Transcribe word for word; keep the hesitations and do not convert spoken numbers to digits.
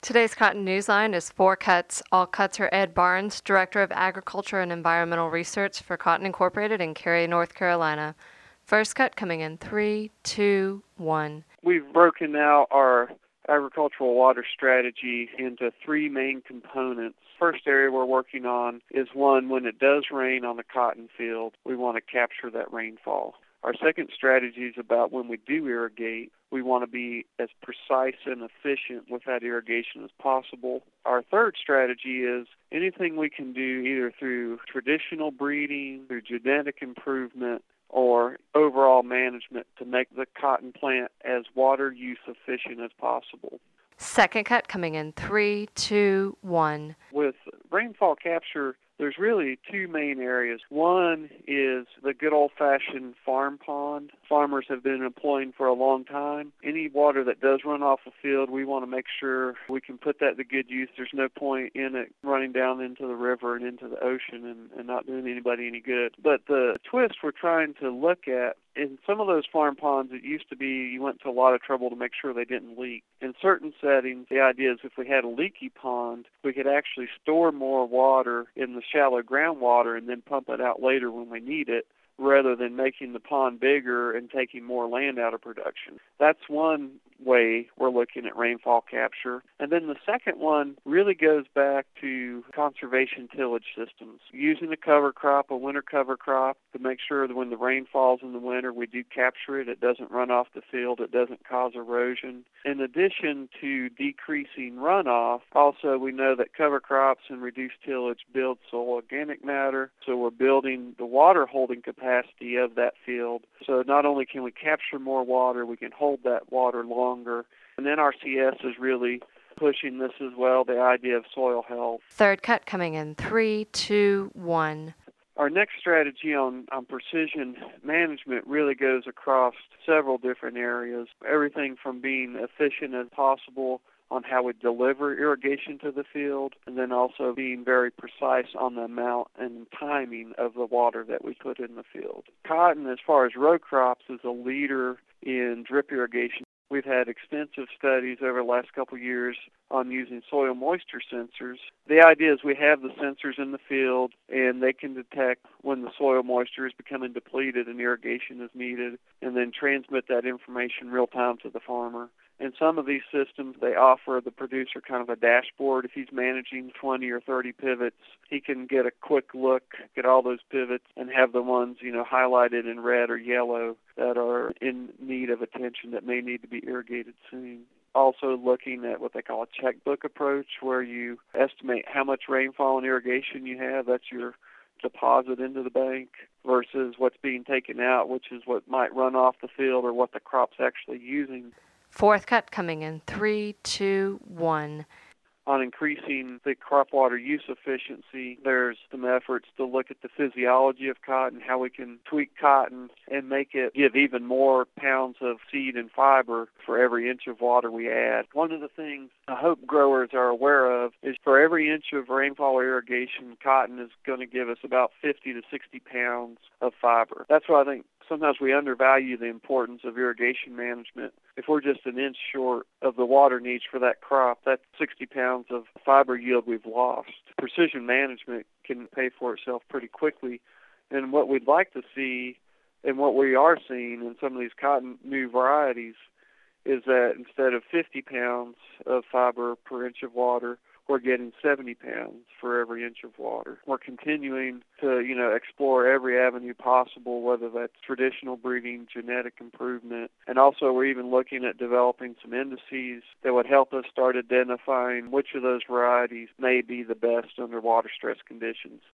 Today's Cotton Newsline is Four Cuts. All cuts are Ed Barnes, Director of Agriculture and Environmental Research for Cotton Incorporated in Cary, North Carolina. First cut coming in three, two, one. We've broken out our agricultural water strategy into three main components. First area we're working on is one, when it does rain on the cotton field, we want to capture that rainfall. Our second strategy is about when we do irrigate, we want to be as precise and efficient with that irrigation as possible. Our third strategy is anything we can do either through traditional breeding, through genetic improvement, or overall management to make the cotton plant as water use efficient as possible. Second cut coming in three, two, one. With rainfall capture, there's really two main areas. One is the good old-fashioned farm pond. Farmers have been employing for a long time. Any water that does run off the field, we want to make sure we can put that to good use. There's no point in it running down into the river and into the ocean and, and not doing anybody any good. But the twist we're trying to look at, in some of those farm ponds, it used to be you went to a lot of trouble to make sure they didn't leak. In certain settings, the idea is if we had a leaky pond, we could actually store more water in the shallow groundwater and then pump it out later when we need it, rather than making the pond bigger and taking more land out of production. That's one way we're looking at rainfall capture. And then the second one really goes back to conservation tillage systems. Using a cover crop, a winter cover crop, to make sure that when the rain falls in the winter, we do capture it. It doesn't run off the field. It doesn't cause erosion. In addition to decreasing runoff, also we know that cover crops and reduced tillage build soil organic matter, so we're building the water holding capacity of that field. So not only can we capture more water, we can hold that water longer. And then N R C S is really pushing this as well, the idea of soil health. Third cut coming in three, two, one. Our next strategy on, on precision management really goes across several different areas, everything from being efficient as possible on how we deliver irrigation to the field, and then also being very precise on the amount and timing of the water that we put in the field. Cotton, as far as row crops, is a leader in drip irrigation. We've had extensive studies over the last couple of years on using soil moisture sensors. The idea is we have the sensors in the field, and they can detect when the soil moisture is becoming depleted and irrigation is needed, and then transmit that information real time to the farmer. In some of these systems, they offer the producer kind of a dashboard. If he's managing twenty or thirty pivots, he can get a quick look at all those pivots and have the ones, you know, highlighted in red or yellow that are in need of attention that may need to be irrigated soon. Also looking at what they call a checkbook approach, where you estimate how much rainfall and irrigation you have. That's your deposit into the bank versus what's being taken out, which is what might run off the field or what the crop's actually using. Fourth cut coming in three, two, one. On increasing the crop water use efficiency, there's some efforts to look at the physiology of cotton, how we can tweak cotton and make it give even more pounds of seed and fiber for every inch of water we add. One of the things I hope growers are aware of is for every inch of rainfall or irrigation, cotton is going to give us about fifty to sixty pounds of fiber. That's why I think sometimes we undervalue the importance of irrigation management. If we're just an inch short of the water needs for that crop, that's sixty pounds of fiber yield we've lost. Precision management can pay for itself pretty quickly. And what we'd like to see, and what we are seeing in some of these cotton new varieties, is that instead of fifty pounds of fiber per inch of water, we're getting seventy pounds for every inch of water. We're continuing to, you know, explore every avenue possible, whether that's traditional breeding, genetic improvement, and also we're even looking at developing some indices that would help us start identifying which of those varieties may be the best under water stress conditions.